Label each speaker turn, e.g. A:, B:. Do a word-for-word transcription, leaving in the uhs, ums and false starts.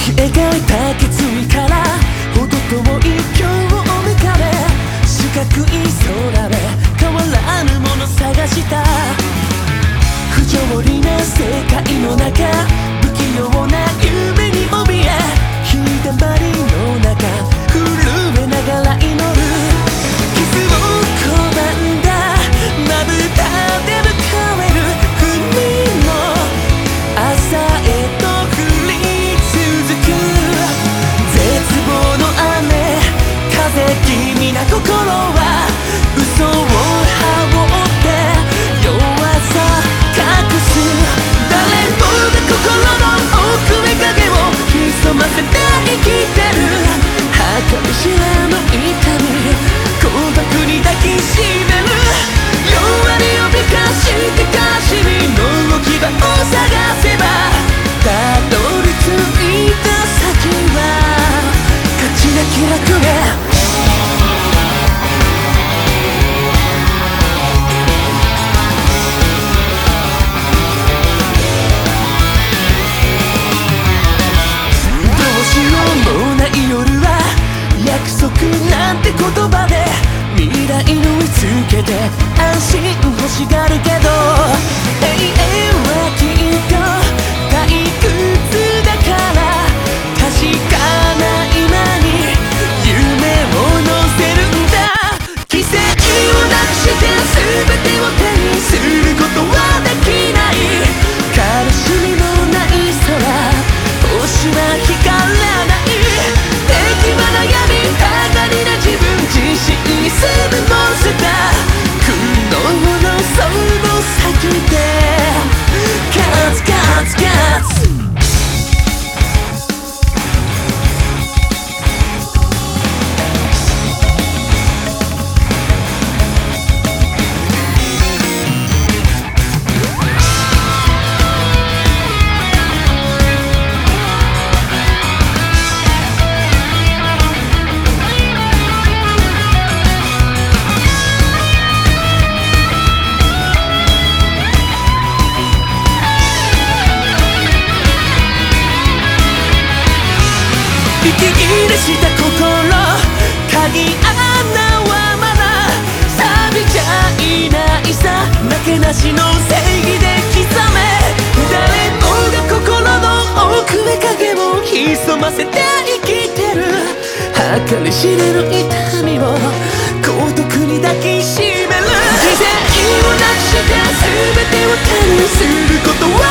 A: ひ描いた決意から程遠い今日を迎え、四角い空で変わらぬもの探した。不条理な世界の中、不器用な夢に怯え、日だまりの中震えながら祈る。傷を拒んだまぶたで迎える海の朝へと降り続く。絶望の雨風気味な心は嘘を煽って弱さ隠す。誰もが心の奥へ影を潜ませて生きてる。計り知れぬ痛み孤独に抱きしめる。弱りを美化して悲しみの置き場を探せば、たどり着いた先は勝ちなき楽園。約束なんて言葉で未来縫い付けて安心欲しがるけど、永遠はきっと退屈だから、確かな今に夢を乗せるんだ。奇跡をなくして全てを手にすることはできない。悲しみのない空、星は光らない。敵は悩みばかりな自分自身にすべ乗せた苦悩のその先でガツガツガツ。息切れした心、鍵穴はまだ錆びちゃいないさ。負けなしの正義で刻め、誰もが心の奥へ影を潜ませて生きてる。計り知れる痛みを孤独に抱きしめる。犠牲をなくして全てを手にすることは